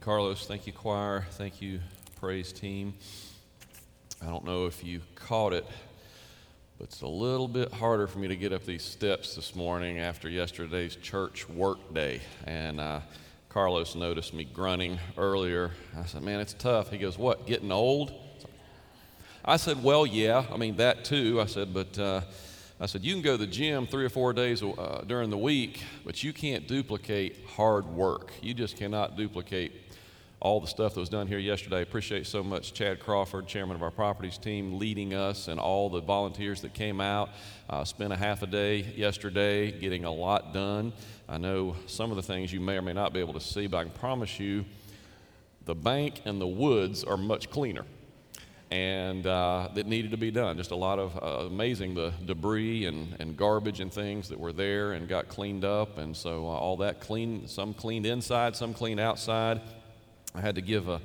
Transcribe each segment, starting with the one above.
Carlos. Thank you, choir. Thank you, praise team. I don't know if you caught it, but it's a little bit harder for me to get up these steps this morning after yesterday's church work day. And Carlos noticed me grunting earlier. I said, man, it's tough. He goes, what, getting old? I said, well, yeah, I mean, that too. I said, you can go to the gym 3 or 4 days during the week, but you can't duplicate hard work. You just cannot duplicate all the stuff that was done here yesterday. Appreciate so much Chad Crawford, chairman of our properties team, leading us, and all the volunteers that came out. Spent a half a day yesterday getting a lot done. I know some of the things you may or may not be able to see, but I can promise you the bank and the woods are much cleaner. And that needed to be done. Just a lot of amazing the debris and garbage and things that were there and got cleaned up. And so all that clean, some cleaned inside, some cleaned outside. I had to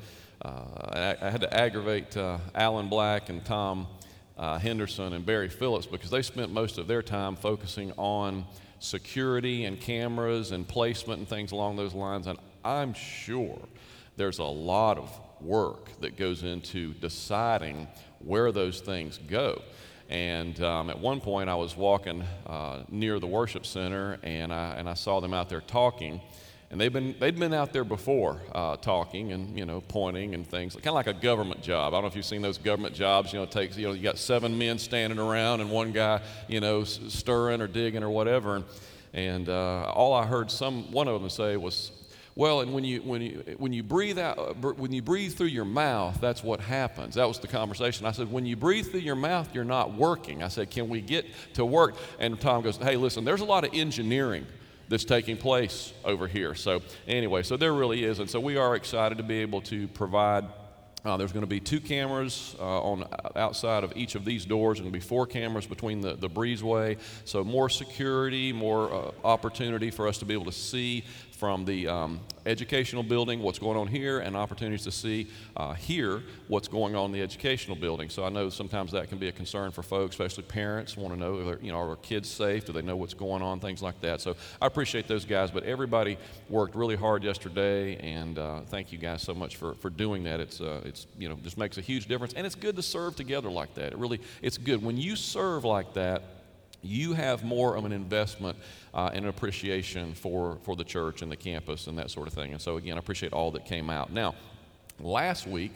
I had to aggravate Alan Black and Tom Henderson and Barry Phillips because they spent most of their time focusing on security and cameras and placement and things along those lines. And I'm sure there's a lot of work that goes into deciding where those things go. And at one point I was walking near the worship center and I saw them out there talking. And they'd been out there before talking and, pointing and things, kind of like a government job. I don't know if you've seen those government jobs, it takes, you got 7 men standing around and one guy, stirring or digging or whatever. And all I heard one of them say was, well, and when you breathe out, when you breathe through your mouth, that's what happens. That was the conversation. I said, when you breathe through your mouth, you're not working. I said, can we get to work? And Tom goes, hey, listen, there's a lot of engineering that's taking place over here. So anyway, so there really is. And so we are excited to be able to provide, there's going to be 2 cameras on outside of each of these doors. There's going to be 4 cameras between the breezeway. So more security, more opportunity for us to be able to see from the educational building what's going on here, and opportunities to see here what's going on in the educational building. So I know sometimes that can be a concern for folks, especially parents want to know, are our kids safe? Do they know what's going on? Things like that. So I appreciate those guys, but everybody worked really hard yesterday, and thank you guys so much for doing that. It's just makes a huge difference, and it's good to serve together like that. It's good when you serve like that. You have more of an investment and an appreciation for the church and the campus and that sort of thing. And so, again, I appreciate all that came out. Now, last week,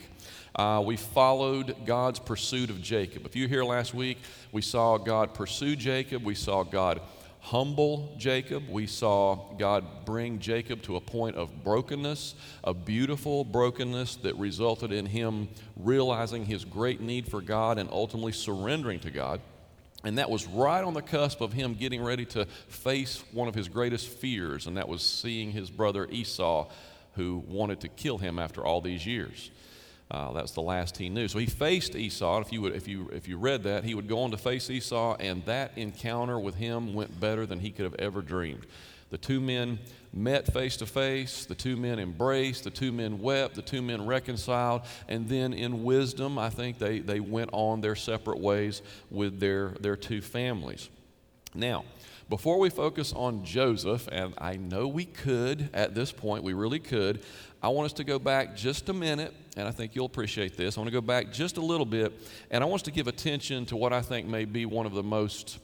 we followed God's pursuit of Jacob. If you were here last week, we saw God pursue Jacob. We saw God humble Jacob. We saw God bring Jacob to a point of brokenness, a beautiful brokenness that resulted in him realizing his great need for God and ultimately surrendering to God. And that was right on the cusp of him getting ready to face one of his greatest fears, and that was seeing his brother Esau, who wanted to kill him after all these years. That's the last he knew. So he faced Esau. If you read that, he would go on to face Esau, and that encounter with him went better than he could have ever dreamed. The 2 men met face to face, the 2 men embraced, the 2 men wept, the 2 men reconciled, and then in wisdom, I think they went on their separate ways with their 2 families. Now, before we focus on Joseph, and I know we could at this point, we really could, I want us to go back just a minute, and I think you'll appreciate this. I want to go back just a little bit, and I want us to give attention to what I think may be one of the most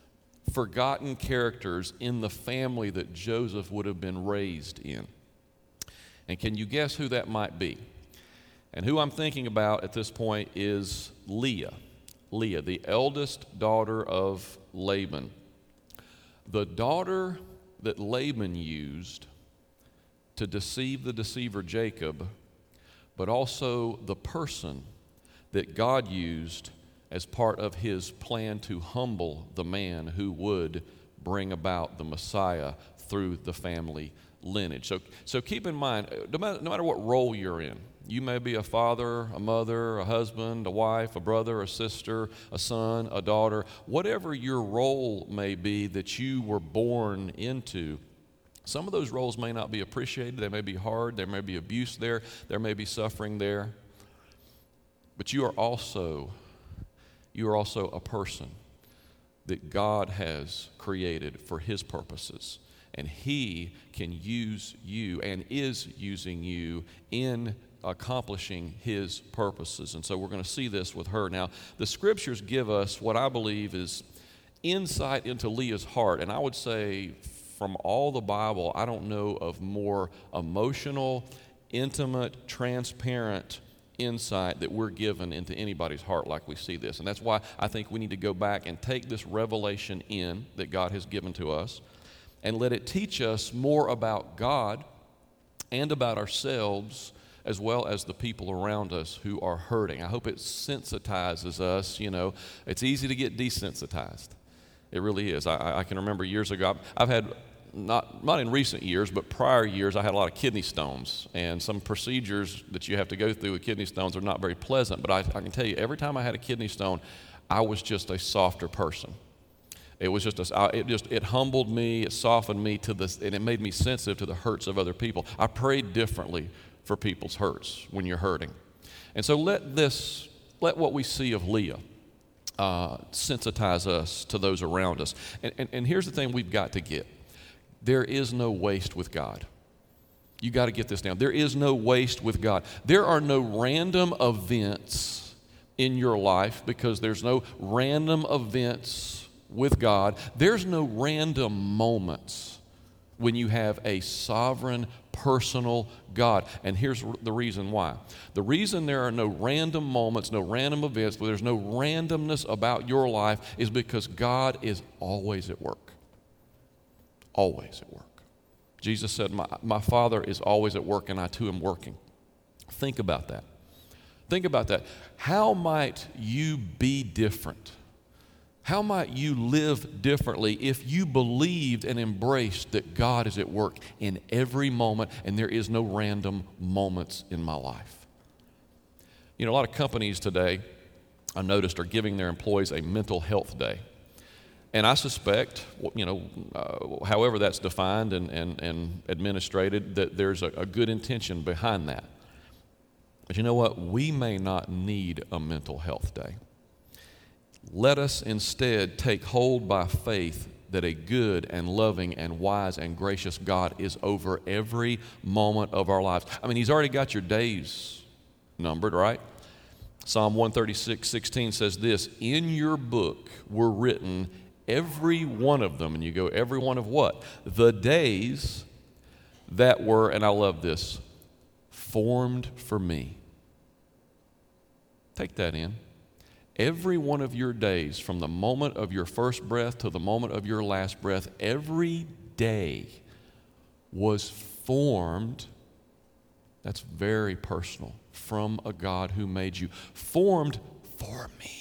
forgotten characters in the family that Joseph would have been raised in. And can you guess who that might be? And who I'm thinking about at this point is Leah, the eldest daughter of Laban. The daughter that Laban used to deceive the deceiver Jacob, but also the person that God used as part of his plan to humble the man who would bring about the Messiah through the family lineage. So keep in mind, no matter what role you're in, you may be a father, a mother, a husband, a wife, a brother, a sister, a son, a daughter, whatever your role may be that you were born into. Some of those roles may not be appreciated. They may be hard. There may be abuse there. There may be suffering there. But you are also a person that God has created for his purposes. And He can use you and is using you in accomplishing His purposes. And so we're going to see this with her. Now, the Scriptures give us what I believe is insight into Leah's heart. And I would say from all the Bible, I don't know of more emotional, intimate, transparent insight that we're given into anybody's heart like we see this. And that's why I think we need to go back and take this revelation in that God has given to us and let it teach us more about God and about ourselves as well as the people around us who are hurting. I hope it sensitizes us. It's easy to get desensitized. It really is. I can remember years ago, I've had, not in recent years, but prior years, I had a lot of kidney stones. And some procedures that you have to go through with kidney stones are not very pleasant. But I can tell you, every time I had a kidney stone, I was just a softer person. It was it humbled me, it softened me and it made me sensitive to the hurts of other people. I prayed differently for people's hurts when you're hurting. And so let what we see of Leah sensitize us to those around us. And here's the thing we've got to get. There is no waste with God. You got to get this down. There is no waste with God. There are no random events in your life because there's no random events with God. There's no random moments when you have a sovereign, personal God. And here's the reason why. The reason there are no random moments, no random events, but there's no randomness about your life is because God is always at work. Always at work. Jesus said, my Father is always at work and I too am working. Think about that. Think about that. How might you be different? How might you live differently if you believed and embraced that God is at work in every moment and there is no random moments in my life? A lot of companies today, I noticed, are giving their employees a mental health day. And I suspect, however that's defined and administrated, that there's a good intention behind that. But you know what? We may not need a mental health day. Let us instead take hold by faith that a good and loving and wise and gracious God is over every moment of our lives. I mean, He's already got your days numbered, right? Psalm 136:16 says this, in your book were written every one of them, and you go, every one of what? The days that were, and I love this, formed for me. Take that in. Every one of your days, from the moment of your first breath to the moment of your last breath, every day was formed, that's very personal, from a God who made you. Formed for me.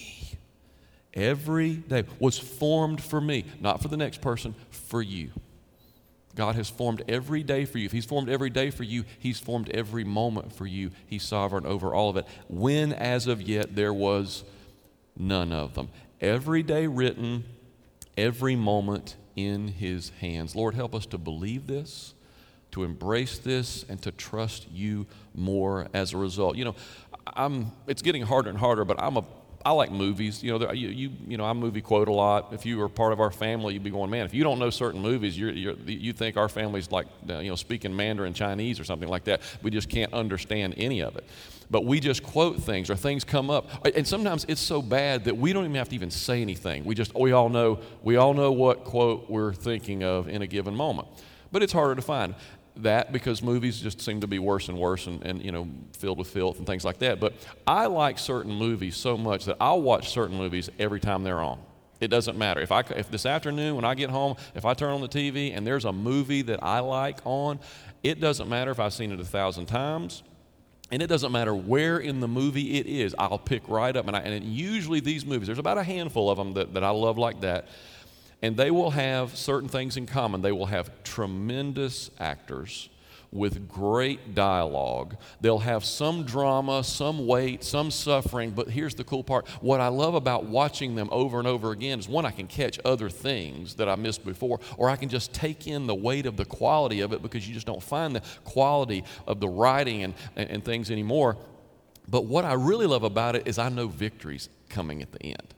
Every day was formed for me, not for the next person, for you. God has formed every day for you. If He's formed every day for you, He's formed every moment for you. He's sovereign over all of it. When, as of yet, there was none of them. Every day written, every moment in His hands. Lord, help us to believe this, to embrace this, and to trust You more as a result. It's getting harder and harder, but I like movies. I movie quote a lot. If you were part of our family, you'd be going, man, if you don't know certain movies, you think our family's like, speaking Mandarin Chinese or something like that. We just can't understand any of it. But we just quote things or things come up. And sometimes it's so bad that we don't even have to even say anything. We all know what quote we're thinking of in a given moment. But it's harder to find that because movies just seem to be worse and worse and filled with filth and things like that. But I like certain movies so much that I'll watch certain movies every time they're on. It doesn't matter. If this afternoon when I get home, if I turn on the TV and there's a movie that I like on, it doesn't matter if I've seen it 1,000 times. And it doesn't matter where in the movie it is, I'll pick right up. And usually these movies, there's about a handful of them that I love like that. And they will have certain things in common. They will have tremendous actors with great dialogue. They'll have some drama, some weight, some suffering. But here's the cool part. What I love about watching them over and over again is, one, I can catch other things that I missed before, or I can just take in the weight of the quality of it because you just don't find the quality of the writing and things anymore. But what I really love about it is I know victory's coming at the end.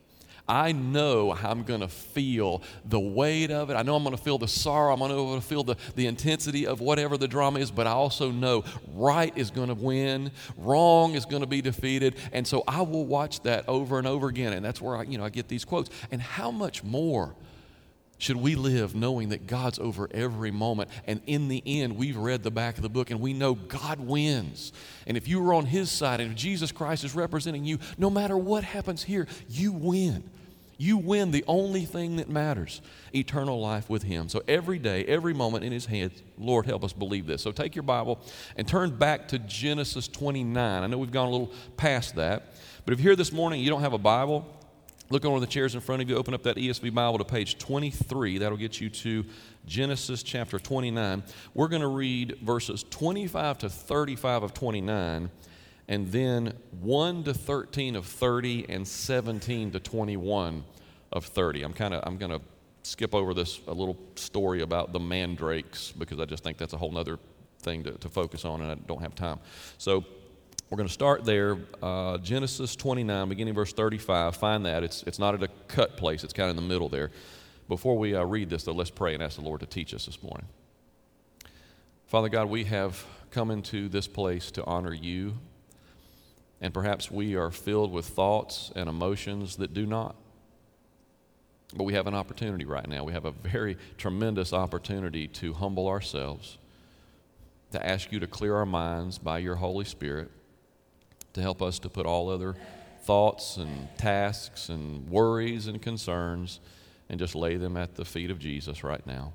I know how I'm going to feel the weight of it. I know I'm going to feel the sorrow. I'm going to feel the intensity of whatever the drama is, but I also know right is going to win, wrong is going to be defeated, and so I will watch that over and over again, and that's where I get these quotes. And how much more should we live knowing that God's over every moment, and in the end, we've read the back of the book, and we know God wins. And if you were on His side, and if Jesus Christ is representing you, no matter what happens here, you win. You win the only thing that matters, eternal life with Him. So every day, every moment in His hands, Lord, help us believe this. So take your Bible and turn back to Genesis 29. I know we've gone a little past that, but if you're here this morning and you don't have a Bible, look on one of the chairs in front of you, open up that ESV Bible to page 23. That'll get you to Genesis chapter 29. We're going to read verses 25 to 35 of 29, and then 1 to 13 of 30, and 17 to 21 of 30. I'm going to skip over a little story about the mandrakes, because I just think that's a whole other thing to focus on, and I don't have time. So we're going to start there, Genesis 29, beginning verse 35. Find that. It's not at a cut place. It's kind of in the middle there. Before we read this, though, let's pray and ask the Lord to teach us this morning. Father God, we have come into this place to honor You, and perhaps we are filled with thoughts and emotions that do not. But we have an opportunity right now. We have a very tremendous opportunity to humble ourselves, to ask You to clear our minds by Your Holy Spirit, to help us to put all other thoughts and tasks and worries and concerns and just lay them at the feet of Jesus right now.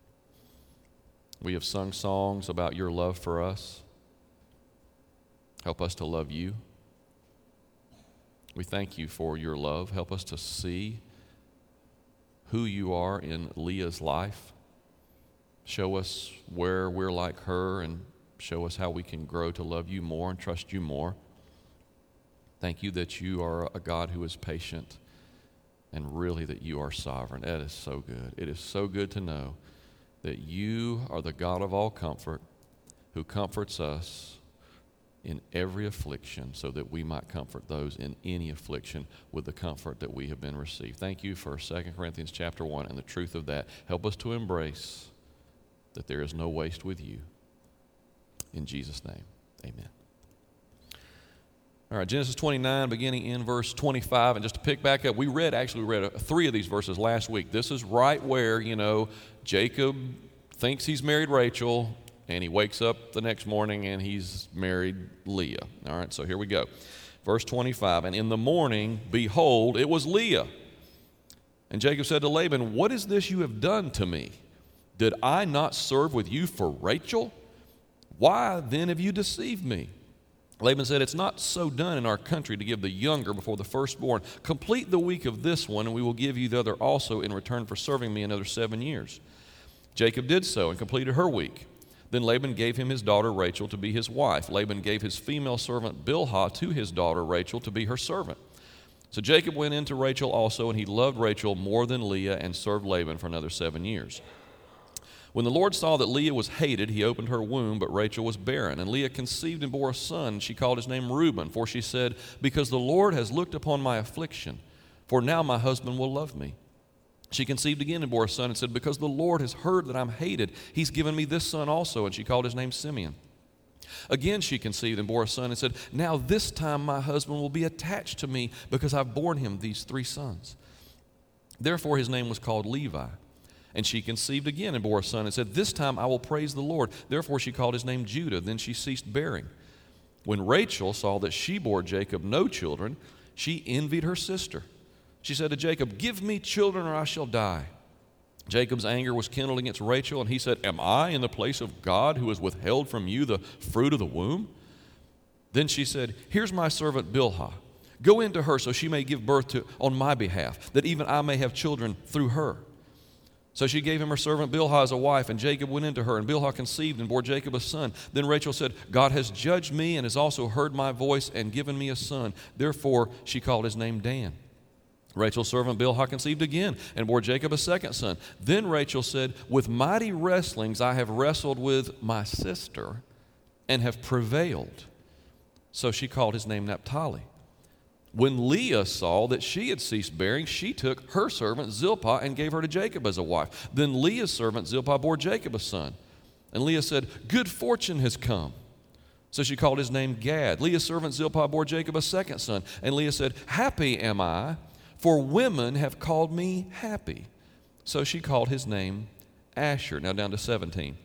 We have sung songs about Your love for us. Help us to love You. We thank You for Your love. Help us to see who You are in Leah's life. Show us where we're like her, and show us how we can grow to love You more and trust You more. Thank You that You are a God who is patient, and really that You are sovereign. That is so good. It is so good to know that You are the God of all comfort, who comforts us in every affliction, so that we might comfort those in any affliction with the comfort that we have been received. Thank You for 2 Corinthians chapter 1 and the truth of that. Help us to embrace that there is no waste with You. In Jesus' name, amen. All right, Genesis 29, beginning in verse 25, and just to pick back up, we read 3 of these verses last week. This is right where, Jacob thinks he's married Rachel, and he wakes up the next morning and he's married Leah. All right, so here we go. Verse 25, and in the morning, behold, it was Leah. And Jacob said to Laban, what is this you have done to me? Did I not serve with you for Rachel? Why then have you deceived me? Laban said, it's not so done in our country to give the younger before the firstborn. Complete the week of this one, and we will give you the other also in return for serving me another 7 years. Jacob did so and completed her week. Then Laban gave him his daughter Rachel to be his wife. Laban gave his female servant Bilhah to his daughter Rachel to be her servant. So Jacob went in to Rachel also, and he loved Rachel more than Leah, and served Laban for another 7 years. When the Lord saw that Leah was hated, He opened her womb, but Rachel was barren. And Leah conceived and bore a son, and she called his name Reuben, for she said, because the Lord has looked upon my affliction, for now my husband will love me. She conceived again and bore a son, and said, because the Lord has heard that I'm hated, He's given me this son also, and she called his name Simeon. Again she conceived and bore a son, and said, now this time my husband will be attached to me, because I've borne him these 3 sons. Therefore his name was called Levi. And she conceived again and bore a son, and said, this time I will praise the Lord. Therefore she called his name Judah. Then she ceased bearing. When Rachel saw that she bore Jacob no children, she envied her sister. She said to Jacob, give me children or I shall die. Jacob's anger was kindled against Rachel, and he said, am I in the place of God, who has withheld from you the fruit of the womb? Then she said, here's my servant Bilhah. Go into her so she may give birth on my behalf, that even I may have children through her. So she gave him her servant Bilhah as a wife, and Jacob went into her, and Bilhah conceived and bore Jacob a son. Then Rachel said, God has judged me and has also heard my voice and given me a son. Therefore she called his name Dan. Rachel's servant Bilhah conceived again and bore Jacob a second son. Then Rachel said, with mighty wrestlings I have wrestled with my sister and have prevailed. So she called his name Naphtali. When Leah saw that she had ceased bearing, she took her servant Zilpah and gave her to Jacob as a wife. Then Leah's servant Zilpah bore Jacob a son. And Leah said, good fortune has come. So she called his name Gad. Leah's servant Zilpah bore Jacob a second son. And Leah said, happy am I, for women have called me happy. So she called his name Asher. Now down to 17.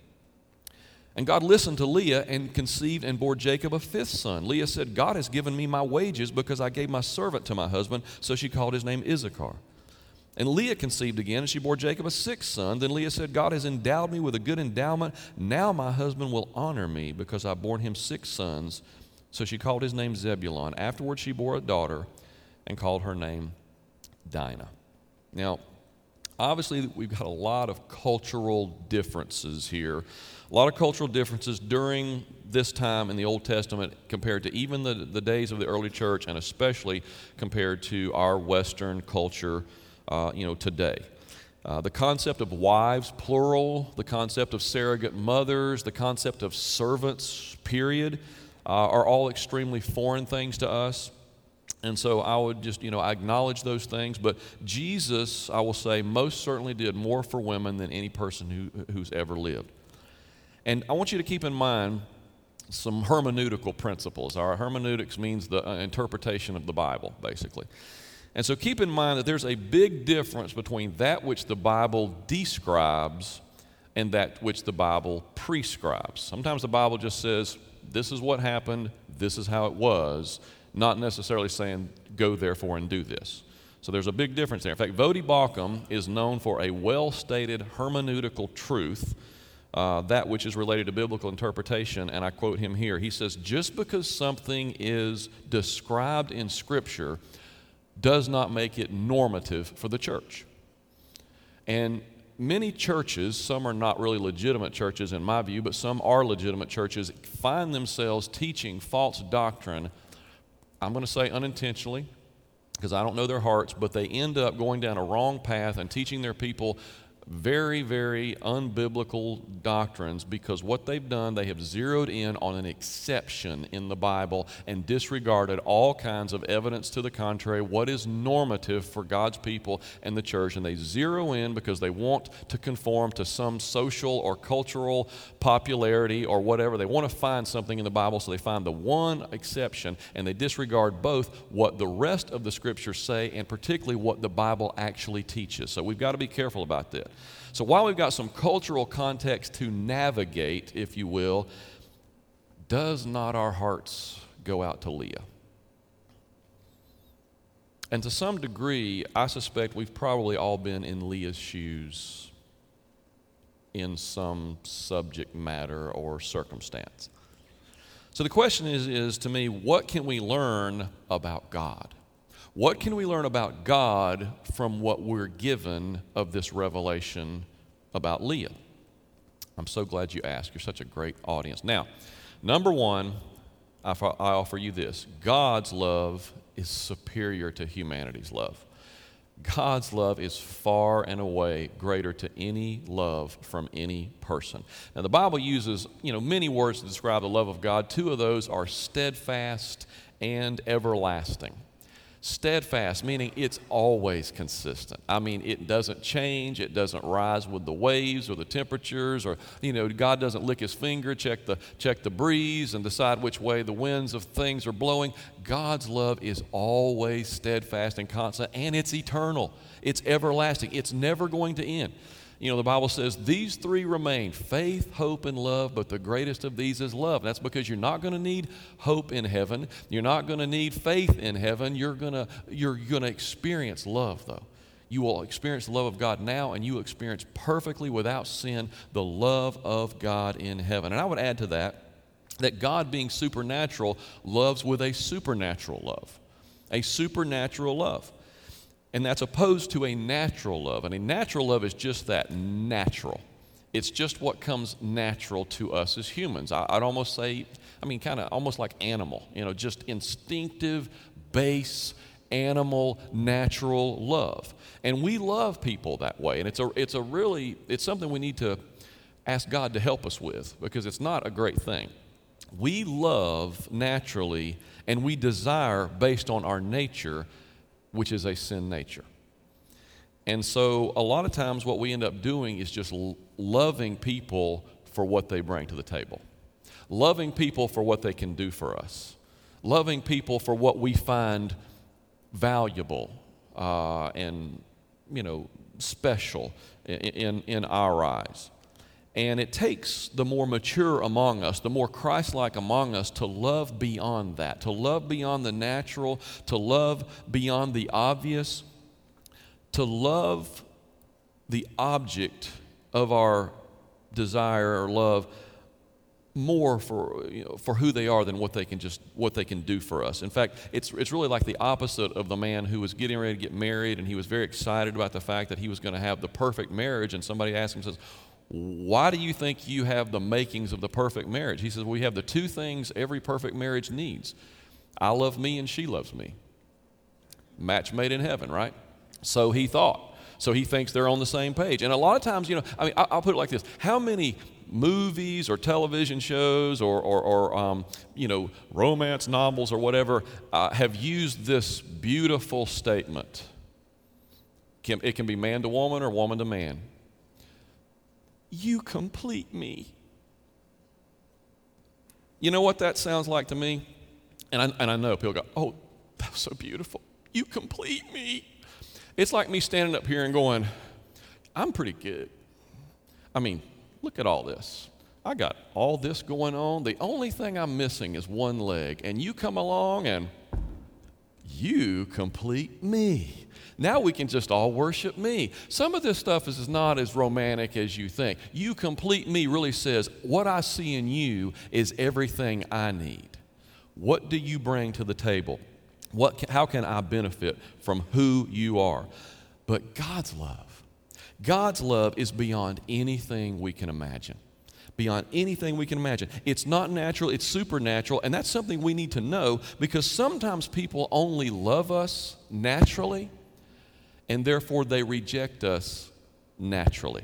And God listened to Leah and conceived and bore Jacob a fifth son. Leah said, God has given me my wages because I gave my servant to my husband. So she called his name Issachar. And Leah conceived again, and she bore Jacob a sixth son. Then Leah said, God has endowed me with a good endowment. Now my husband will honor me because I've borne him 6 sons. So she called his name Zebulun. Afterwards she bore a daughter and called her name Dinah. Now, obviously we've got a lot of cultural differences here. A lot of cultural differences during this time in the Old Testament compared to even the days of the early church, and especially compared to our Western culture today. The concept of wives, plural, the concept of surrogate mothers, the concept of servants, period, are all extremely foreign things to us. And so I would just, I acknowledge those things. But Jesus, I will say, most certainly did more for women than any person who's ever lived. And I want you to keep in mind some hermeneutical principles. Our hermeneutics means the interpretation of the Bible, basically. And so keep in mind that there's a big difference between that which the Bible describes and that which the Bible prescribes. Sometimes the Bible just says, this is what happened, this is how it was, not necessarily saying, go therefore and do this. So there's a big difference there. In fact, Voddie Baucham is known for a well-stated hermeneutical truth, that which is related to biblical interpretation, and I quote him here. He says, just because something is described in Scripture does not make it normative for the church. And many churches, some are not really legitimate churches in my view, but some are legitimate churches, find themselves teaching false doctrine, I'm going to say unintentionally, because I don't know their hearts, but they end up going down a wrong path and teaching their people very, very unbiblical doctrines, because what they've done, they have zeroed in on an exception in the Bible and disregarded all kinds of evidence to the contrary, what is normative for God's people and the church, and they zero in because they want to conform to some social or cultural popularity or whatever. They want to find something in the Bible, so they find the one exception, and they disregard both what the rest of the Scriptures say and particularly what the Bible actually teaches. So we've got to be careful about that. So while we've got some cultural context to navigate, if you will, does not our hearts go out to Leah? And to some degree, I suspect we've probably all been in Leah's shoes in some subject matter or circumstance. So the question is to me, what can we learn about God? What can we learn about God from what we're given of this revelation about Leah? I'm so glad you asked. You're such a great audience. Now, number one, I offer you this. God's love is superior to humanity's love. God's love is far and away greater to any love from any person. Now, the Bible uses, many words to describe the love of God. 2 of those are steadfast and everlasting. Steadfast, meaning it's always consistent. I mean, it doesn't change. It doesn't rise with the waves or the temperatures, or, God doesn't lick his finger, check the breeze and decide which way the winds of things are blowing. God's love is always steadfast and constant, and it's eternal. It's everlasting. It's never going to end. The Bible says these 3 remain, faith, hope, and love, but the greatest of these is love. That's because you're not going to need hope in heaven. You're not going to need faith in heaven. You're going to experience love, though. You will experience the love of God now, and you will experience perfectly without sin the love of God in heaven. And I would add to that God, being supernatural, loves with a supernatural love. A supernatural love. And that's opposed to a natural love. And a natural love is just that, natural. It's just what comes natural to us as humans. I'd almost say, kind of almost like animal, just instinctive, base, animal, natural love. And we love people that way. And it's something we need to ask God to help us with, because it's not a great thing. We love naturally, and we desire based on our nature, which is a sin nature. And so a lot of times what we end up doing is just loving people for what they bring to the table, loving people for what they can do for us, loving people for what we find valuable and, special in our eyes. And it takes the more mature among us, the more Christ-like among us, to love beyond that, to love beyond the natural, to love beyond the obvious, to love the object of our desire or love more for who they are than what they can do for us. In fact, it's really like the opposite of the man who was getting ready to get married, and he was very excited about the fact that he was going to have the perfect marriage. And somebody asked him, says, "Why do you think you have the makings of the perfect marriage?" He says, "We have the two things every perfect marriage needs. I love me and she loves me. Match made in heaven," right? So he thought. So he thinks they're on the same page. And a lot of times, I'll put it like this. How many movies or television shows or romance novels or whatever have used this beautiful statement? It can be man to woman or woman to man. "You complete me." You know what that sounds like to me? And I know people go, "Oh, that was so beautiful. You complete me." It's like me standing up here and going, "I'm pretty good. I mean, look at all this. I got all this going on. The only thing I'm missing is one leg. And you come along and you complete me. Now we can just all worship me." Some of this stuff is not as romantic as you think. "You complete me" really says, what I see in you is everything I need. What do you bring to the table? How can I benefit from who you are? But God's love is beyond anything we can imagine. Beyond anything we can imagine. It's not natural, it's supernatural, and that's something we need to know, because sometimes people only love us naturally, and therefore they reject us naturally.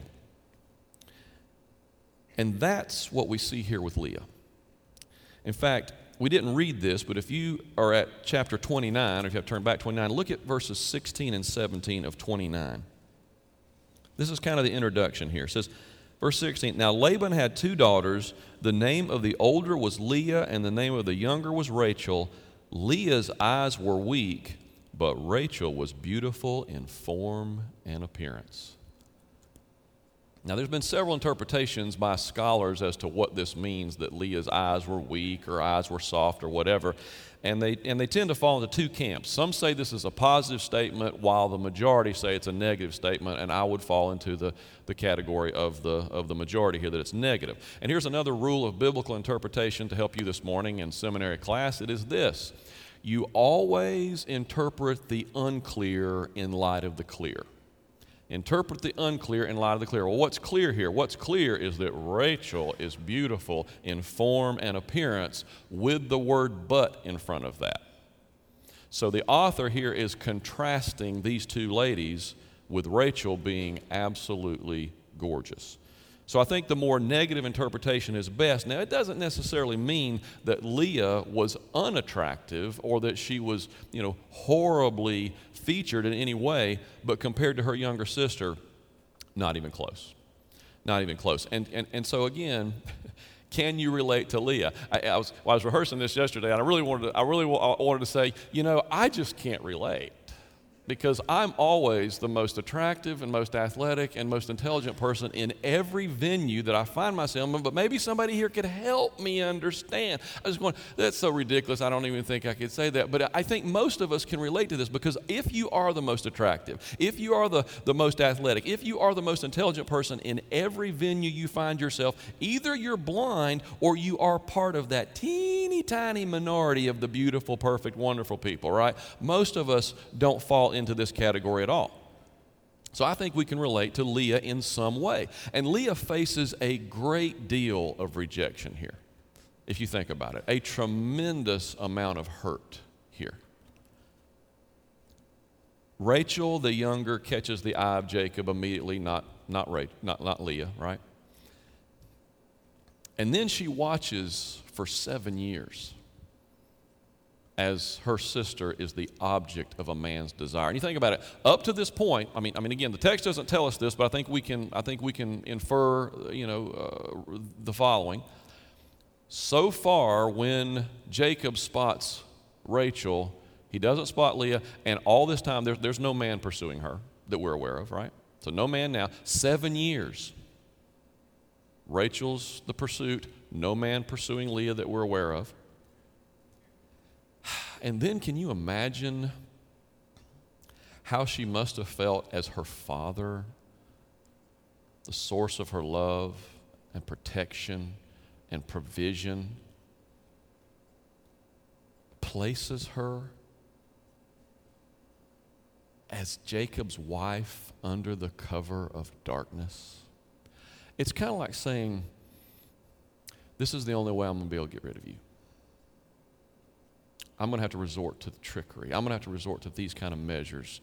And that's what we see here with Leah. In fact, we didn't read this, but if you are at chapter 29, or if you have turned back 29, look at verses 16 and 17 of 29. This is kind of the introduction here. It says, verse 16, "Now Laban had 2 daughters. The name of the older was Leah, and the name of the younger was Rachel. Leah's eyes were weak, but Rachel was beautiful in form and appearance." Now, there's been several interpretations by scholars as to what this means, that Leah's eyes were weak or eyes were soft or whatever, and they tend to fall into 2 camps. Some say this is a positive statement, while the majority say it's a negative statement, and I would fall into the category of the majority here, that it's negative. And here's another rule of biblical interpretation to help you this morning in seminary class. It is this: you always interpret the unclear in light of the clear. Interpret the unclear in light of the clear. Well, what's clear here? What's clear is that Rachel is beautiful in form and appearance, with the word "but" in front of that. So the author here is contrasting these 2 ladies, with Rachel being absolutely gorgeous. So I think the more negative interpretation is best. Now, it doesn't necessarily mean that Leah was unattractive or that she was, horribly featured in any way, but compared to her younger sister, not even close. Not even close. And so again, can you relate to Leah? I was rehearsing this yesterday, and I really wanted to say, I just can't relate. Because I'm always the most attractive and most athletic and most intelligent person in every venue that I find myself in, but maybe somebody here could help me understand. I was going, that's so ridiculous, I don't even think I could say that. But I think most of us can relate to this, because if you are the most attractive, if you are the most athletic, if you are the most intelligent person in every venue you find yourself, either you're blind or you are part of that teeny tiny minority of the beautiful, perfect, wonderful people, right? Most of us don't fall into this category at all. So I think we can relate to Leah in some way. And Leah faces a great deal of rejection here, if you think about it. A tremendous amount of hurt here. Rachel, the younger, catches the eye of Jacob immediately, not Leah, right? And then she watches for 7 years as her sister is the object of a man's desire. And you think about it, up to this point, I mean, again, the text doesn't tell us this, but I think we can infer, the following. So far, when Jacob spots Rachel, he doesn't spot Leah, and all this time there's no man pursuing her that we're aware of, right? So no man now. 7 years. Rachel's the pursuit, no man pursuing Leah that we're aware of. And then can you imagine how she must have felt as her father, the source of her love and protection and provision, places her as Jacob's wife under the cover of darkness? It's kind of like saying, this is the only way I'm going to be able to get rid of you. I'm going to have to resort to the trickery. I'm going to have to resort to these kind of measures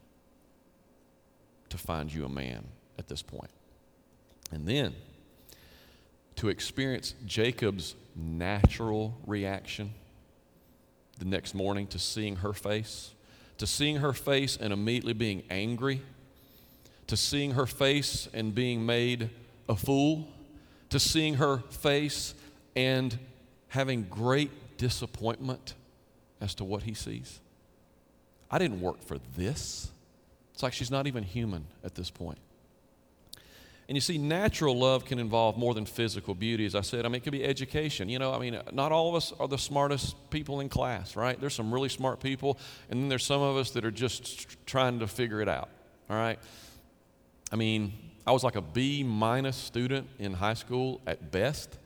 to find you a man at this point. And then to experience Jacob's natural reaction the next morning to seeing her face and immediately being angry, to seeing her face and being made a fool, to seeing her face and having great disappointment as to what he sees. I didn't work for this. It's like she's not even human at this point. And you see, natural love can involve more than physical beauty, as I said. I mean, it could be education. Not all of us are the smartest people in class, right? There's some really smart people, and then there's some of us that are just trying to figure it out, all right? I mean, I was like a B- student in high school at best.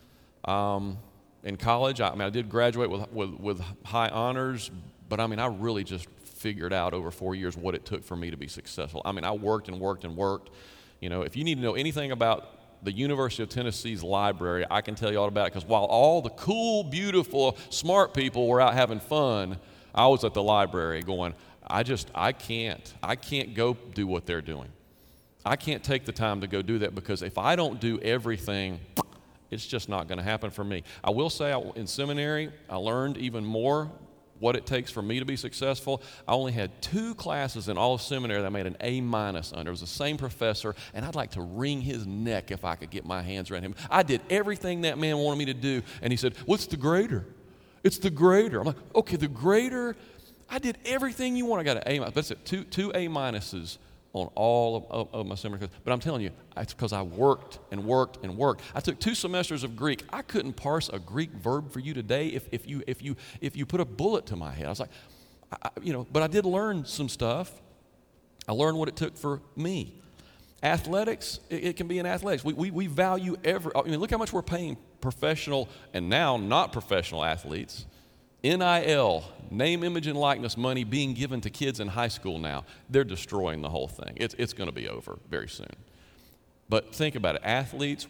In college, I did graduate with high honors, but I really just figured out over 4 years what it took for me to be successful. I worked and worked and worked. If you need to know anything about the University of Tennessee's library, I can tell you all about it, because while all the cool, beautiful, smart people were out having fun, I was at the library going, I can't go do what they're doing. I can't take the time to go do that, because if I don't do everything, it's just not going to happen for me. I will say in seminary, I learned even more what it takes for me to be successful. I only had 2 classes in all of seminary that I made an A- under. It was the same professor, and I'd like to wring his neck if I could get my hands around him. I did everything that man wanted me to do, and he said, what's the grader? It's the grader. I'm like, okay, the grader, I did everything you want. I got an A-. That's it, two A- on all of my seminary classes. But I'm telling you, it's because I worked and worked and worked. I took 2 semesters of Greek. I couldn't parse a Greek verb for you today if you put a bullet to my head. I was like, but I did learn some stuff. I learned what it took for me. Athletics, it can be in athletics. We value look how much we're paying professional and now not professional athletes. NIL, name, image, and likeness money being given to kids in high school now. They're destroying the whole thing. It's going to be over very soon. But think about it. Athletes,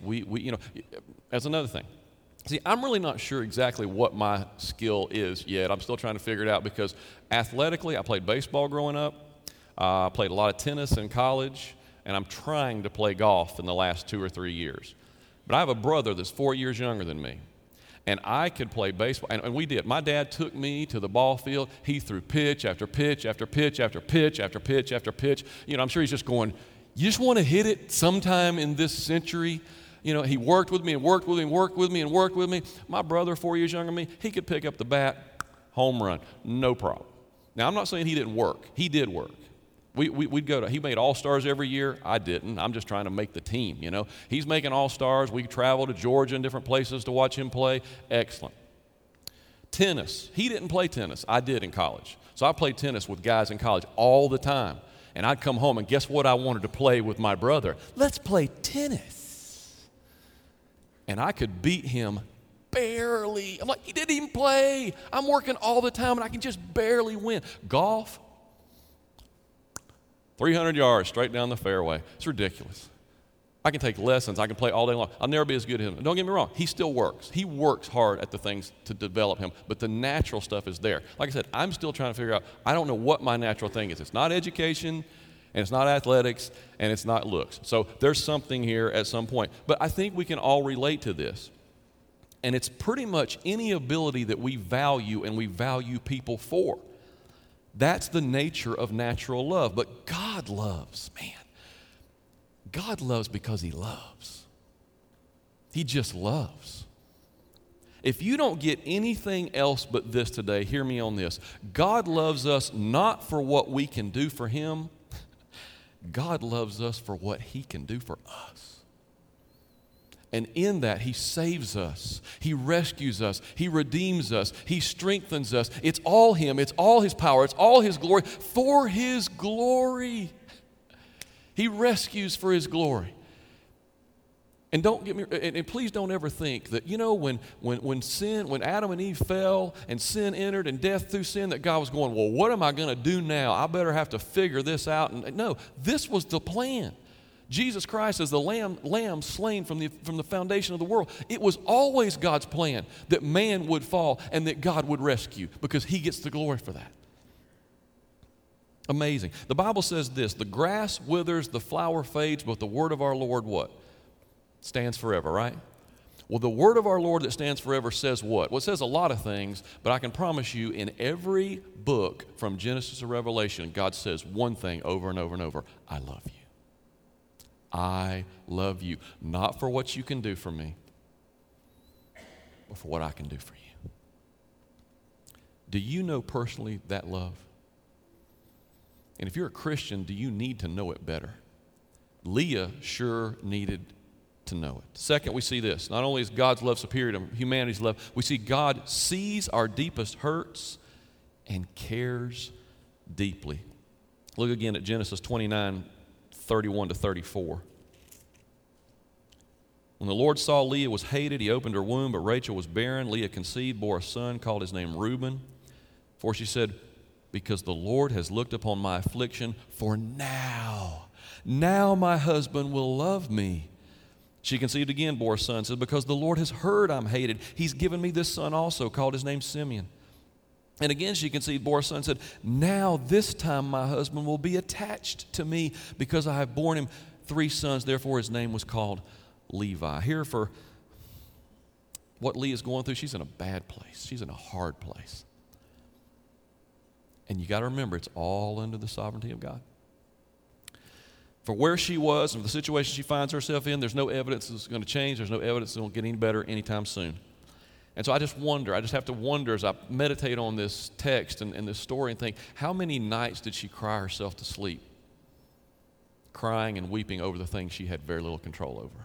as another thing. See, I'm really not sure exactly what my skill is yet. I'm still trying to figure it out, because athletically, I played baseball growing up. I played a lot of tennis in college, and I'm trying to play golf in the last 2 or 3 years. But I have a brother that's 4 years younger than me. And I could play baseball, and we did. My dad took me to the ball field. He threw pitch after pitch after pitch after pitch after pitch after pitch. I'm sure he's just going, you just want to hit it sometime in this century? He worked with me and worked with me and worked with me and worked with me. My brother, 4 years younger than me, he could pick up the bat, home run, no problem. Now, I'm not saying he didn't work. He did work. He made All-Stars every year. I didn't. I'm just trying to make the team, He's making All-Stars. We travel to Georgia and different places to watch him play. Excellent. Tennis. He didn't play tennis. I did in college. So I played tennis with guys in college all the time. And I'd come home, and guess what I wanted to play with my brother? Let's play tennis. And I could beat him barely. I'm like, he didn't even play. I'm working all the time, and I can just barely win. Golf, 300 yards straight down the fairway. It's ridiculous. I can take lessons. I can play all day long. I'll never be as good as him. And don't get me wrong. He still works. He works hard at the things to develop him, but the natural stuff is there. Like I said, I'm still trying to figure out, I don't know what my natural thing is. It's not education, and it's not athletics, and it's not looks. So there's something here at some point. But I think we can all relate to this. And it's pretty much any ability that we value and we value people for. That's the nature of natural love. But God loves, man. God loves because He loves. He just loves. If you don't get anything else but this today, hear me on this. God loves us not for what we can do for Him. God loves us for what He can do for us. And in that, He saves us. He rescues us. He redeems us. He strengthens us. It's all Him. It's all His power. It's all His glory for His glory. He rescues for His glory. And don't get me, and please don't ever think that, when Adam and Eve fell and sin entered and death through sin, that God was going, well, what am I going to do now? I better have to figure this out. And no, this was the plan. Jesus Christ is the lamb slain from the foundation of the world. It was always God's plan that man would fall and that God would rescue, because He gets the glory for that. Amazing. The Bible says this: the grass withers, the flower fades, but the word of our Lord what? Stands forever, right? Well, the word of our Lord that stands forever says what? Well, it says a lot of things, but I can promise you in every book from Genesis to Revelation, God says one thing over and over and over: I love you. I love you, not for what you can do for me, but for what I can do for you. Do you know personally that love? And if you're a Christian, do you need to know it better? Leah sure needed to know it. Second, we see this. Not only is God's love superior to humanity's love, we see God sees our deepest hurts and cares deeply. Look again at Genesis 29:31 to 34. When the Lord saw Leah was hated, He opened her womb, but Rachel was barren. Leah conceived, bore a son, called his name Reuben. For she said, because the Lord has looked upon my affliction, for now my husband will love me. She conceived again, bore a son, said, because the Lord has heard I'm hated, He's given me this son also, called his name Simeon. And again she conceived, bore a son, said, now this time my husband will be attached to me, because I have borne him 3 sons. Therefore his name was called Levi. Here, for what Leah's going through, she's in a bad place. She's in a hard place. And you got to remember, it's all under the sovereignty of God. For where she was and the situation she finds herself in, there's no evidence it's going to change. There's no evidence it's going to get any better anytime soon. And so I just have to wonder as I meditate on this text and this story and think, how many nights did she cry herself to sleep, crying and weeping over the things she had very little control over?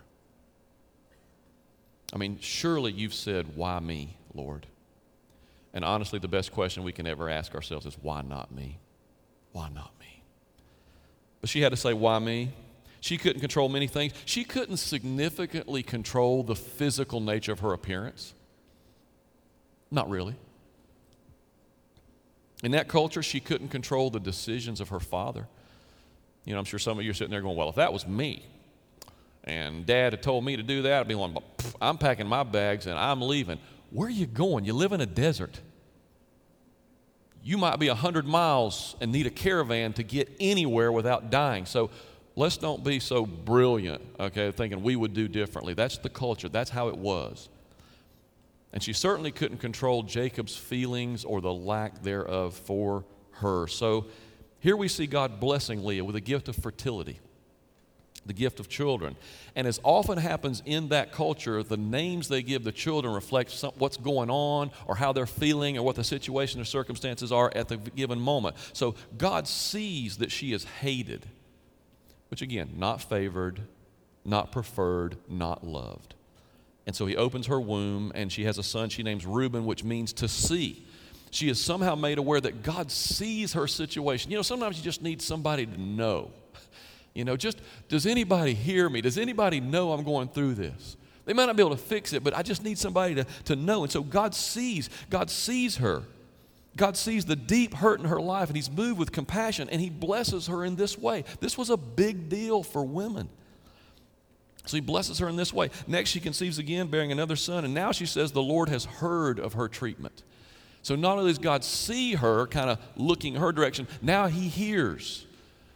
I mean, surely you've said, why me, Lord? And honestly, the best question we can ever ask ourselves is, why not me? Why not me? But she had to say, why me? She couldn't control many things. She couldn't significantly control the physical nature of her appearance. Not really. In that culture, she couldn't control the decisions of her father. I'm sure some of you are sitting there going, well, if that was me, and Dad had told me to do that, I'd be like, I'm packing my bags and I'm leaving. Where are you going? You live in a desert. You might be 100 miles and need a caravan to get anywhere without dying. So let's don't be so brilliant, okay, thinking we would do differently. That's the culture. That's how it was. And she certainly couldn't control Jacob's feelings or the lack thereof for her. So here we see God blessing Leah with a gift of fertility, the gift of children. And as often happens in that culture, the names they give the children reflect what's going on or how they're feeling or what the situation or circumstances are at the given moment. So God sees that she is hated, which again, not favored, not preferred, not loved. And so He opens her womb and she has a son she names Reuben, which means to see. She is somehow made aware that God sees her situation. Sometimes you just need somebody to know. Just, does anybody hear me? Does anybody know I'm going through this? They might not be able to fix it, but I just need somebody to know. And so God sees her. God sees the deep hurt in her life, and He's moved with compassion, and He blesses her in this way. This was a big deal for women. So He blesses her in this way. Next, she conceives again, bearing another son, and now she says the Lord has heard of her treatment. So not only does God see her kind of looking her direction, now He hears.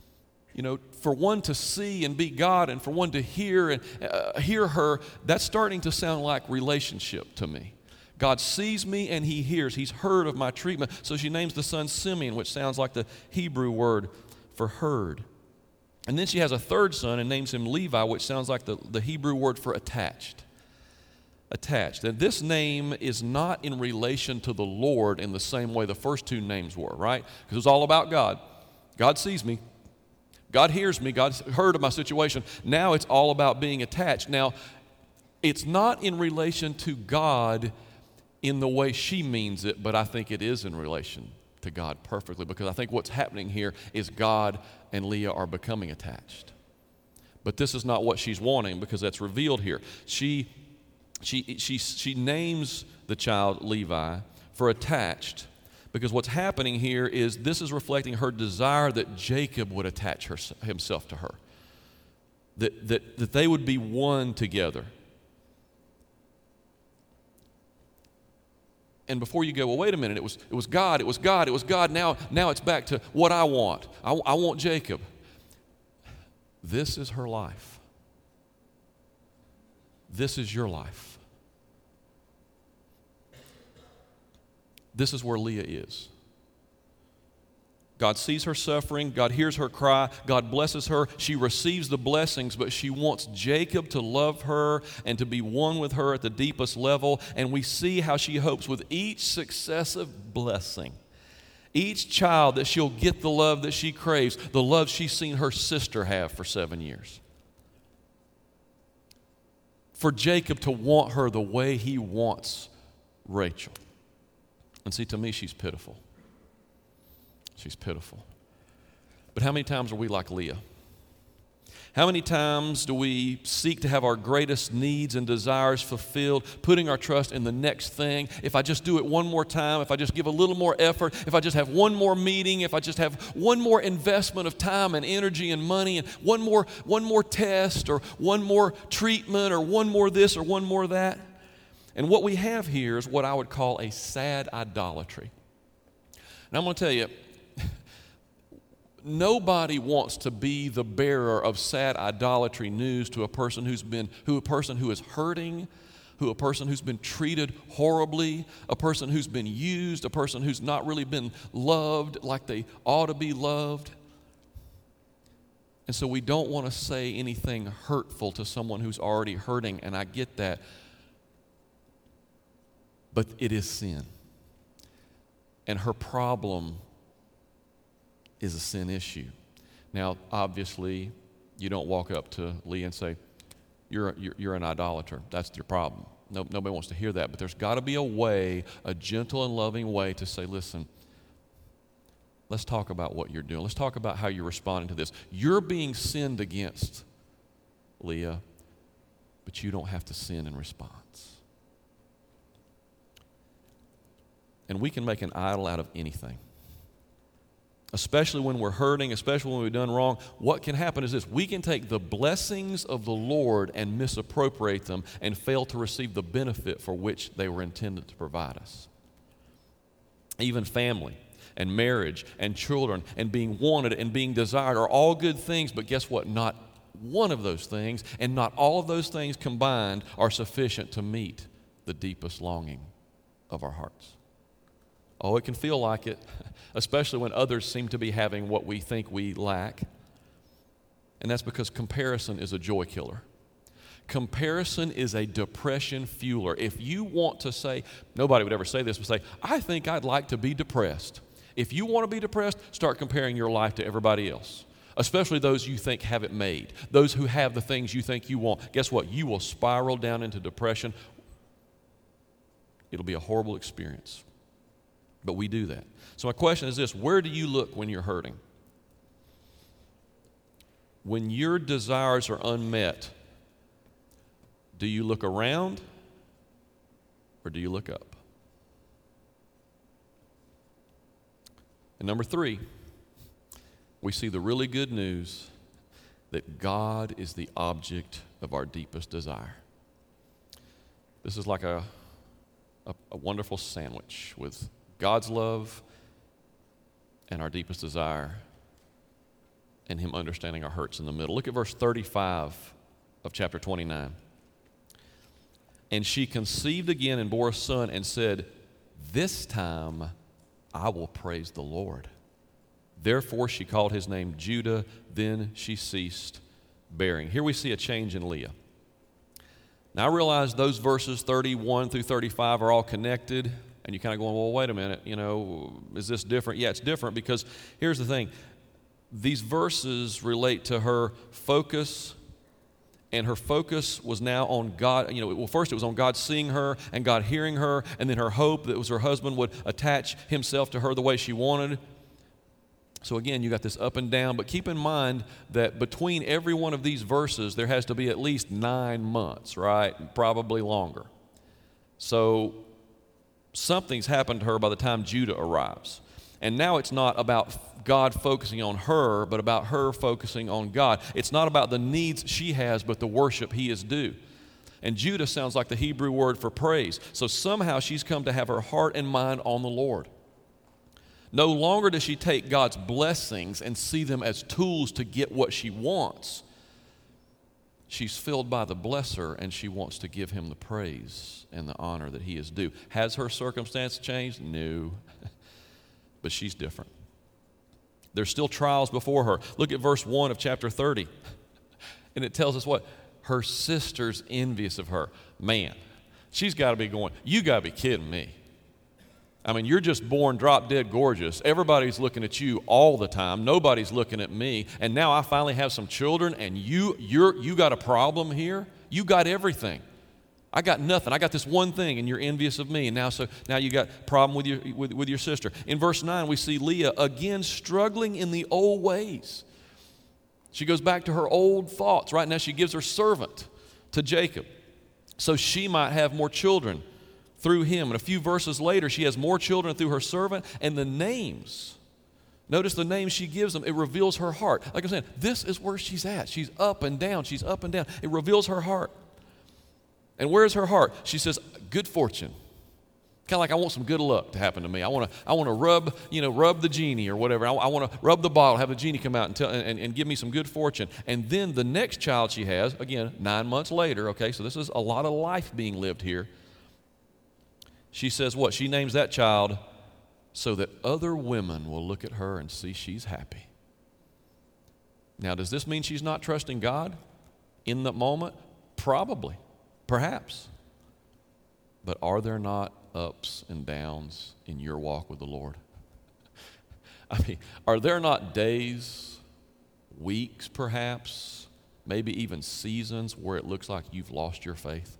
For one to see and be God and for one to hear and hear her, that's starting to sound like relationship to me. God sees me and he hears. He's heard of my treatment. So she names the son Simeon, which sounds like the Hebrew word for heard. And then she has a third son and names him Levi, which sounds like the Hebrew word for attached. Attached. And this name is not in relation to the Lord in the same way the first two names were, right? Because it's all about God. God sees me. God hears me. God's heard of my situation. Now it's all about being attached. Now, it's not in relation to God in the way she means it, but I think it is in relation to God perfectly, because I think what's happening here is God and Leah are becoming attached. But this is not what she's wanting, because that's revealed here. She names the child Levi for attached, because what's happening here is this is reflecting her desire that Jacob would attach himself to her, that they would be one together. And before you go, well, wait a minute, it was God, now it's back to what I want. I want Jacob. This is her life. This is your life. This is where Leah is. God sees her suffering. God hears her cry. God blesses her. She receives the blessings, but she wants Jacob to love her and to be one with her at the deepest level. And we see how she hopes with each successive blessing, each child, that she'll get the love that she craves, the love she's seen her sister have for 7 years. For Jacob to want her the way he wants Rachel. And see, to me, she's pitiful. She's pitiful. But how many times are we like Leah? How many times do we seek to have our greatest needs and desires fulfilled, putting our trust in the next thing? If I just do it one more time, if I just give a little more effort, if I just have one more meeting, if I just have one more investment of time and energy and money, and one more test, or one more treatment, or one more this or one more that. And what we have here is what I would call a sad idolatry. And I'm going to tell you, nobody wants to be the bearer of sad idolatry news to a person who is hurting, a person who's been treated horribly, a person who's been used, a person who's not really been loved like they ought to be loved. And so we don't want to say anything hurtful to someone who's already hurting, and I get that. But it is sin. And her problem is a sin issue. Now, obviously, you don't walk up to Leah and say, you're an idolater. That's your problem. Nobody wants to hear that. But there's got to be a way, a gentle and loving way to say, listen, let's talk about what you're doing. Let's talk about how you're responding to this. You're being sinned against, Leah, but you don't have to sin in response. And we can make an idol out of anything. Especially when we're hurting, especially when we've done wrong. What can happen is this: we can take the blessings of the Lord and misappropriate them and fail to receive the benefit for which they were intended to provide us. Even family and marriage and children and being wanted and being desired are all good things, but guess what? Not one of those things and not all of those things combined are sufficient to meet the deepest longing of our hearts. Oh, it can feel like it, especially when others seem to be having what we think we lack. And that's because comparison is a joy killer. Comparison is a depression fueler. If you want to say, nobody would ever say this, but say, I think I'd like to be depressed. If you want to be depressed, start comparing your life to everybody else, especially those you think have it made, those who have the things you think you want. Guess what? You will spiral down into depression. It'll be a horrible experience. But we do that. So my question is this: where do you look when you're hurting? When your desires are unmet, do you look around or do you look up? And number 3, we see the really good news that God is the object of our deepest desire. This is like a wonderful sandwich with God's love and our deepest desire and him understanding our hurts in the middle. Look at verse 35 of chapter 29. And she conceived again and bore a son and said, "This time I will praise the Lord." Therefore she called his name Judah. Then she ceased bearing. Here we see a change in Leah. Now I realize those verses 31 through 35 are all connected, and you're kind of going, well, wait a minute, is this different? Yeah, it's different because here's the thing. These verses relate to her focus, and her focus was now on God. First it was on God seeing her and God hearing her, and then her hope that her husband would attach himself to her the way she wanted. So again, you got this up and down, but keep in mind that between every one of these verses, there has to be at least 9 months, right? Probably longer. So something's happened to her by the time Judah arrives. And now it's not about God focusing on her, but about her focusing on God. It's not about the needs she has, but the worship he is due. And Judah sounds like the Hebrew word for praise. So somehow she's come to have her heart and mind on the Lord. No longer does she take God's blessings and see them as tools to get what she wants. She's filled by the blesser, and she wants to give him the praise and the honor that he is due. Has her circumstance changed? No. But she's different. There's still trials before her. Look at verse 1 of chapter 30. And it tells us what? Her sister's envious of her. Man, she's got to be going, you got to be kidding me. I mean, you're just born drop dead gorgeous. Everybody's looking at you all the time. Nobody's looking at me. And now I finally have some children, and you got a problem here? You got everything. I got nothing. I got this one thing, and you're envious of me. And now you got a problem with your sister. In verse 9, we see Leah again struggling in the old ways. She goes back to her old thoughts. Right now she gives her servant to Jacob so she might have more children through him. And a few verses later, she has more children through her servant, and the names. Notice the names she gives them. It reveals her heart. Like I'm saying, this is where she's at. She's up and down. She's up and down. It reveals her heart. And where's her heart? She says, good fortune. Kind of like I want some good luck to happen to me. I want to rub the genie or whatever. I want to rub the bottle, have the genie come out and give me some good fortune. And then the next child she has, again, 9 months later, okay, so this is a lot of life being lived here. She says what? She names that child so that other women will look at her and see she's happy. Now, does this mean she's not trusting God in that moment? Probably. Perhaps. But are there not ups and downs in your walk with the Lord? I mean, are there not days, weeks perhaps, maybe even seasons where it looks like you've lost your faith?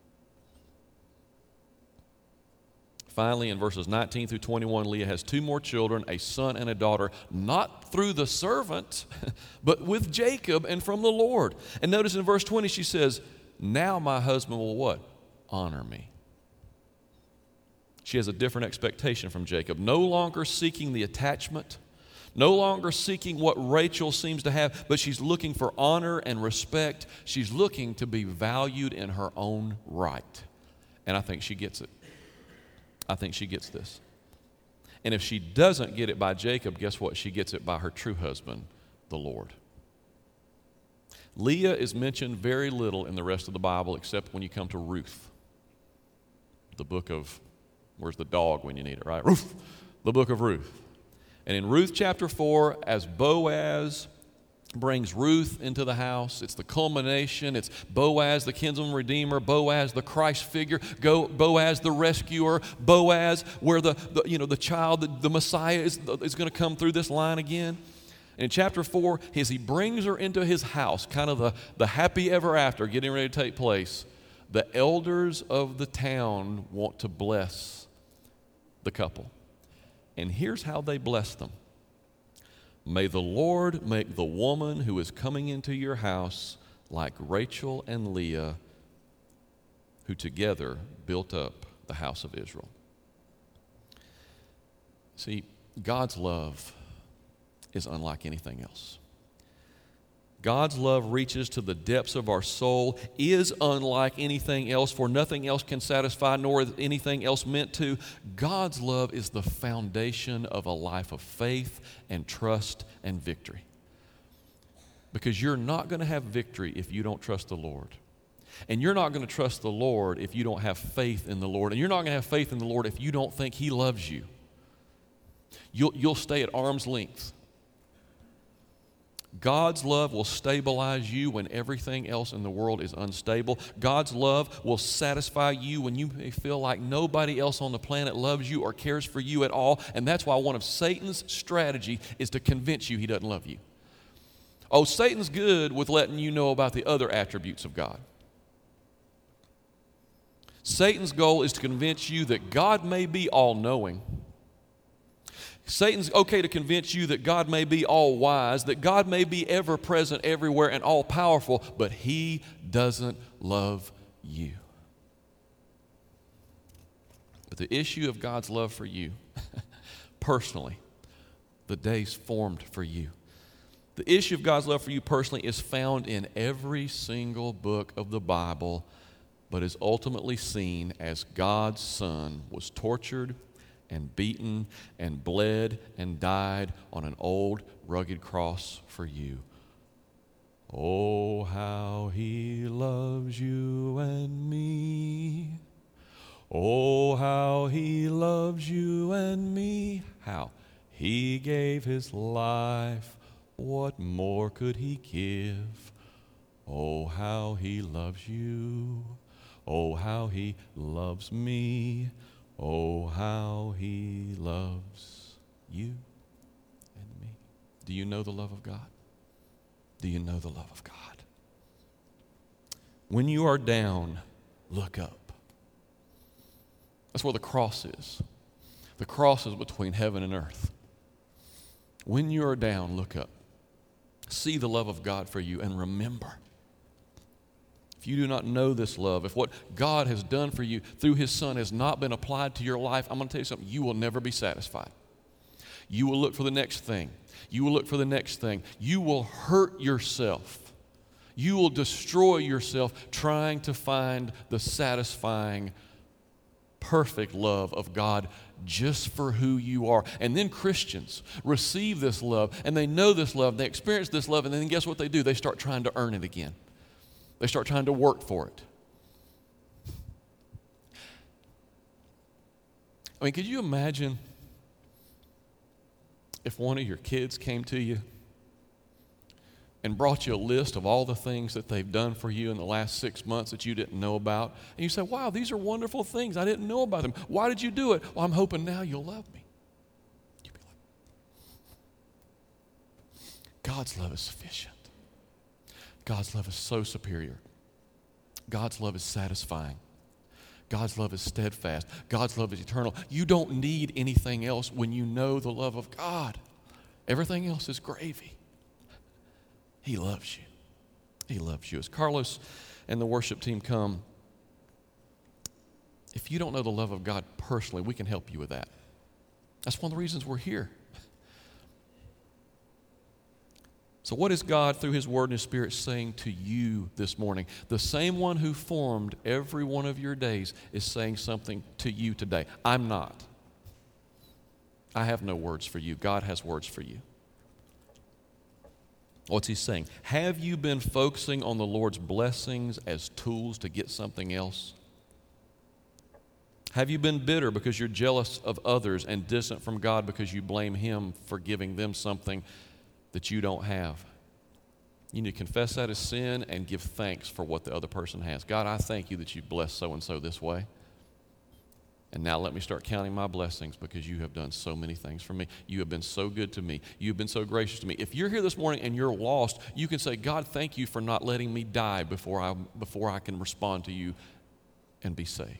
Finally, in verses 19 through 21, Leah has 2 more children, a son and a daughter, not through the servant, but with Jacob and from the Lord. And notice in verse 20, she says, now my husband will what? Honor me. She has a different expectation from Jacob, no longer seeking the attachment, no longer seeking what Rachel seems to have, but she's looking for honor and respect. She's looking to be valued in her own right. And I think she gets it. I think she gets this. And if she doesn't get it by Jacob, guess what? She gets it by her true husband, the Lord. Leah is mentioned very little in the rest of the Bible except when you come to Ruth. The book of, where's the dog when you need it, right? Ruth. The book of Ruth. And in Ruth chapter 4, as Boaz brings Ruth into the house, it's the culmination. It's Boaz, the kinsman redeemer, Boaz, the Christ figure, Boaz, the rescuer, Boaz, where the child, the Messiah is going to come through this line again. And in chapter 4, as he brings her into his house, kind of the happy ever after getting ready to take place, the elders of the town want to bless the couple. And here's how they bless them. May the Lord make the woman who is coming into your house like Rachel and Leah, who together built up the house of Israel. See, God's love is unlike anything else. God's love reaches to the depths of our soul, is unlike anything else, for nothing else can satisfy, nor is anything else meant to. God's love is the foundation of a life of faith and trust and victory. because you're not going to have victory if you don't trust the Lord. And you're not going to trust the Lord if you don't have faith in the Lord. And you're not going to have faith in the Lord if you don't think He loves you. You'll stay at arm's length. God's love will stabilize you when everything else in the world is unstable. God's love will satisfy you when you may feel like nobody else on the planet loves you or cares for you at all. And that's why one of Satan's strategy is to convince you he doesn't love you. Oh, Satan's good with letting you know about the other attributes of God. Satan's goal is to convince you that God may be all-knowing. Satan's okay to convince you that God may be all-wise, that God may be ever-present everywhere and all-powerful, but He doesn't love you. But the issue of God's love for you, personally, the day's formed for you. The issue of God's love for you personally is found in every single book of the Bible, but is ultimately seen as God's Son was tortured and beaten and bled and died on an old rugged cross for you. Oh, how He loves you and me. Oh, how He loves you and me. How He gave His life. What more could He give? Oh, how He loves you. Oh, how He loves me. Oh, how He loves you and me. Do you know the love of God? Do you know the love of God? When you are down, look up. That's where the cross is. The cross is between heaven and earth. When you are down, look up. See the love of God for you and remember. If you do not know this love, if what God has done for you through His Son has not been applied to your life, I'm going to tell you something, you will never be satisfied. You will look for the next thing. You will look for the next thing. You will hurt yourself. You will destroy yourself trying to find the satisfying, perfect love of God just for who you are. And then Christians receive this love, and they know this love, they experience this love, and then guess what they do? They start trying to earn it again. They start trying to work for it. I mean, could you imagine if one of your kids came to you and brought you a list of all the things that they've done for you in the last 6 months that you didn't know about, and you say, wow, these are wonderful things. I didn't know about them. Why did you do it? Well, I'm hoping now you'll love me. You'd be like, God's love is sufficient. God's love is so superior. God's love is satisfying. God's love is steadfast. God's love is eternal. You don't need anything else when you know the love of God. Everything else is gravy. He loves you. He loves you. As Carlos and the worship team come, if you don't know the love of God personally, we can help you with that. That's one of the reasons we're here. So what is God, through His Word and His Spirit, saying to you this morning? The same one who formed every one of your days is saying something to you today. I'm not. I have no words for you. God has words for you. What's He saying? Have you been focusing on the Lord's blessings as tools to get something else? Have you been bitter because you're jealous of others and distant from God because you blame Him for giving them something that you don't have? You need to confess that as sin and give thanks for what the other person has. God, I thank you that you've blessed so-and-so this way. And now let me start counting my blessings because you have done so many things for me. You have been so good to me. You have been so gracious to me. If you're here this morning and you're lost, you can say, God, thank you for not letting me die before I can respond to you and be saved.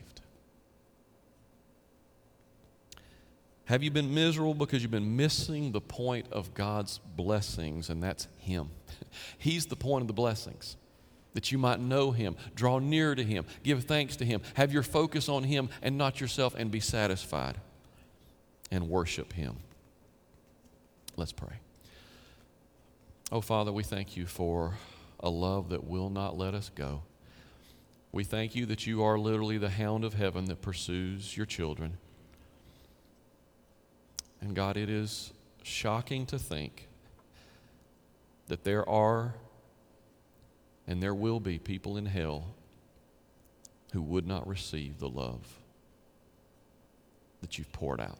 Have you been miserable because you've been missing the point of God's blessings, and that's Him? He's the point of the blessings, that you might know Him, draw near to Him, give thanks to Him, have your focus on Him and not yourself, and be satisfied and worship Him. Let's pray. Oh, Father, we thank you for a love that will not let us go. We thank you that you are literally the hound of heaven that pursues your children. And God, it is shocking to think that there are And there will be people in hell who would not receive the love that you've poured out.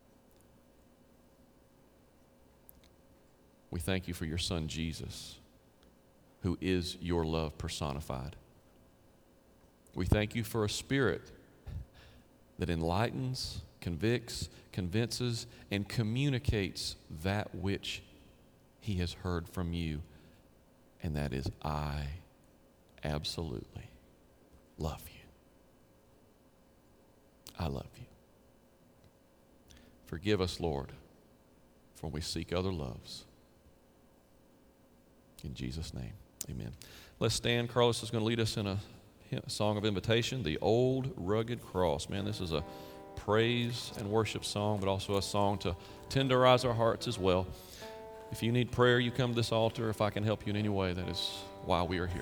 We thank you for your Son, Jesus, who is your love personified. We thank you for a Spirit that enlightens, convicts, convinces, and communicates that which he has heard from you, and that is, I absolutely love you. I love you. Forgive us, Lord, for we seek other loves. In Jesus' name, amen. Let's stand. Carlos is going to lead us in a song of invitation, The Old Rugged Cross. Man, this is a praise and worship song, but also a song to tenderize our hearts as well. If you need prayer, you come to this altar. If I can help you in any way, that is why we are here.